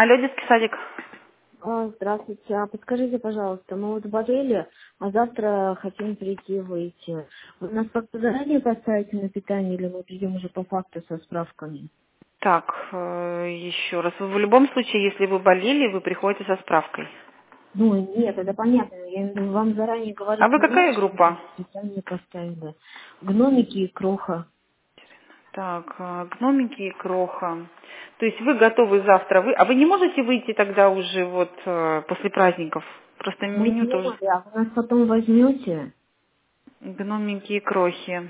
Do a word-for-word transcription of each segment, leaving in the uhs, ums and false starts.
Алло, детский садик. А, Здравствуйте. А подскажите, пожалуйста, мы вот болели, а завтра хотим прийти выйти. Вы нас как-то заранее поставите на питание или мы придем уже по факту со справками? Так, э, еще раз. В любом случае, если вы болели, вы приходите со справкой. Ну, нет, это понятно. Я имею в виду, вам заранее А говорить вы не надо, какая чтобы группа? питание поставили. Гномики и кроха. Так, э, гномики и кроха. То есть вы готовы завтра, вы, а вы не можете выйти тогда уже вот э, после праздников? Просто Мы меню тоже. думали, а вы нас потом возьмете? Гномики и крохи.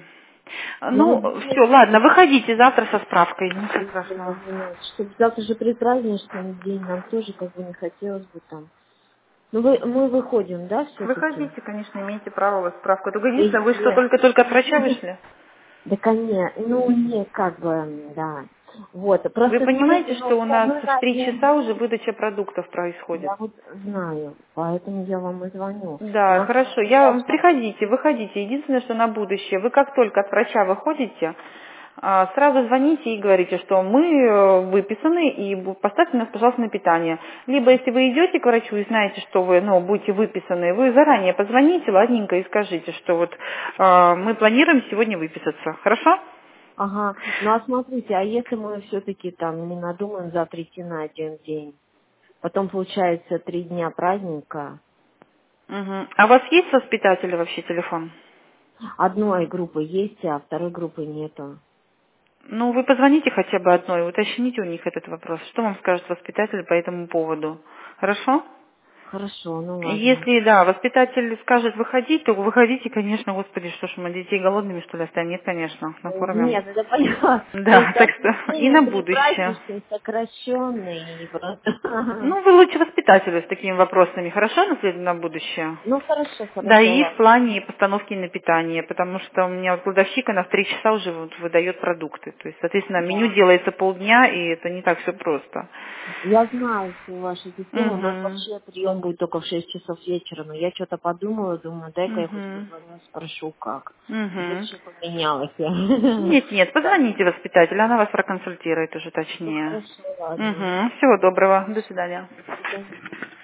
Я Ну, вот думаю, все, ладно, выходите завтра со справкой, ничего страшного. чтобы завтра же предпраздничный день, нам тоже как бы не хотелось бы там. Ну, вы, мы выходим, да, все-таки? Выходите, конечно, имеете право в справку. Только единственное, вы что, Если... только-только от врача вышли? Да, конечно, ну, нет, как бы, да. Вот, Вы просто понимаете, смотрите, что ну, у нас мы в на три один часа уже день, выдача продуктов происходит? я вот знаю, поэтому я вам и звоню. У Да, нас хорошо. Я я вам сейчас... приходите, выходите. Единственное, что на будущее, вы как только от врача выходите, а, сразу звоните и говорите, что мы э, выписаны и бу- поставьте нас, пожалуйста, на питание. Либо если вы идете к врачу и знаете, что вы, ну, будете выписаны, вы заранее позвоните, ладненько, и скажите, что вот э, мы планируем сегодня выписаться. Хорошо? Ага, ну, а смотрите, а если мы все-таки там не надумаем завтра идти на один день, потом получается три дня праздника, Мгм. А у вас есть воспитатель вообще телефон? одной группы есть, а второй группы нету. Ну, вы позвоните хотя бы одной, уточните у них этот вопрос. Что вам скажет воспитатель по этому поводу? Хорошо? Хорошо, ну ладно. Если, да, воспитатель скажет выходить, то выходите, конечно, господи, что ж мы детей голодными, что ли, оставим? Нет, конечно, накормим. Нет, это понятно. Да, Просто так что и отделение на будущее. предпраздничный, сокращенный. И просто... Ну, вы лучше воспитателю с такими вопросами, хорошо, на, след- на будущее? Ну, хорошо, Да, хорошо, и в ладно. плане постановки на питание, потому что у меня вот кладовщик, она в три часа уже вот выдает продукты. То есть, соответственно, меню Да. делается полдня, и это не так все просто. Я знаю всю вашу систему. У нас Угу. вообще прием будет только в шесть часов вечера. Но я что-то подумала, думаю, дай-ка я хоть Угу. позвоню, спрошу, как. Вдруг Угу. все поменялось. Нет, нет, Так, позвоните воспитателю, она вас проконсультирует уже ну точнее. хорошо, ладно. Угу. Всего доброго. До Хорошо. свидания. До свидания.